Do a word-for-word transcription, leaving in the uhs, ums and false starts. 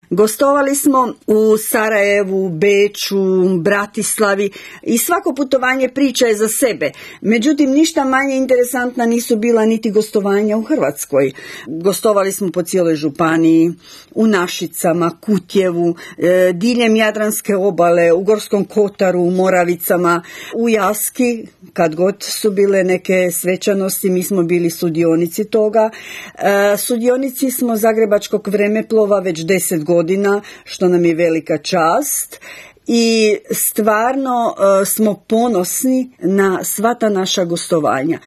Gostovali smo u Sarajevu, Beču, Bratislavi i svako putovanje priča je za sebe. Međutim, ništa manje interesantna nisu bila niti gostovanja u Hrvatskoj. Gostovali smo po cijeloj županiji, u Našicama, Kutjevu, e, diljem Jadranske obale, u Gorskom Kotaru, u Moravicama, u Jaski, kad god su bile neke svečanosti, mi smo bili sudionici toga. E, sudionici smo Zagrebačkog vremeplova već deset godina, što nam je velika čast. I stvarno e, smo ponosni na sva ta naša gostovanja.